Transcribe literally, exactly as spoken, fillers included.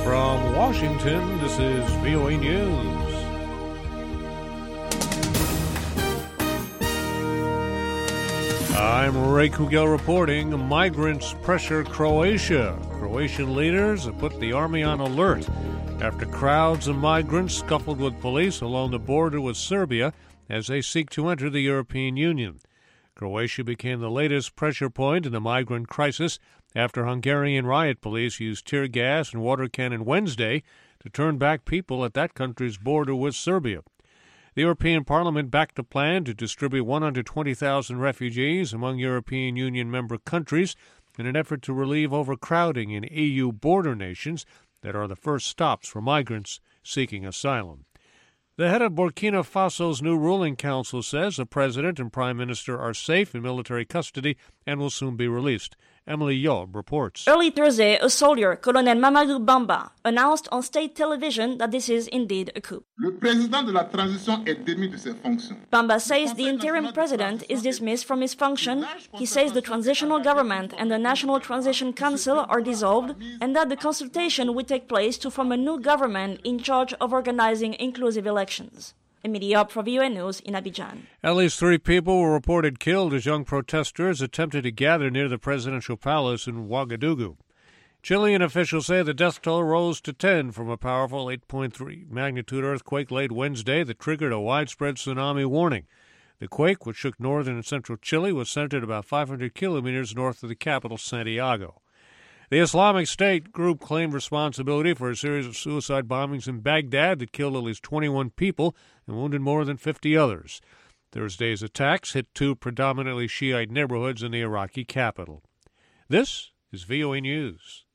From Washington, this is V O A News. I'm Ray Kugel reporting. Migrants pressure Croatia. Croatian leaders have put the army on alert after crowds of migrants scuffled with police along the border with Serbia as they seek to enter the European Union. Croatia became the latest pressure point in the migrant crisis after Hungarian riot police used tear gas and water cannon Wednesday to turn back people at that country's border with Serbia. The European Parliament backed a plan to distribute one hundred twenty thousand refugees among European Union member countries in an effort to relieve overcrowding in E U border nations that are the first stops for migrants seeking asylum. The head of Burkina Faso's new ruling council says the president and prime minister are safe in military custody and will soon be released. Emily Yob reports. Early Thursday, a soldier, Colonel Mamadou Bamba, announced on state television that this is indeed a coup. Le président de la transition est démis de ses fonctions. Bamba says the interim president is dismissed from his function. He says the transitional government and the National Transition Council are dissolved and that the consultation will take place to form a new government in charge of organizing inclusive elections. Emily Yob for V O A News in Abidjan. At least three people were reported killed as young protesters attempted to gather near the presidential palace in Ouagadougou. Chilean officials say the death toll rose to ten from a powerful eight point three magnitude earthquake late Wednesday that triggered a widespread tsunami warning. The quake, which shook northern and central Chile, was centered about five hundred kilometers north of the capital, Santiago. The Islamic State group claimed responsibility for a series of suicide bombings in Baghdad that killed at least twenty-one people and wounded more than fifty others. Thursday's attacks hit two predominantly Shiite neighborhoods in the Iraqi capital. This is V O A News.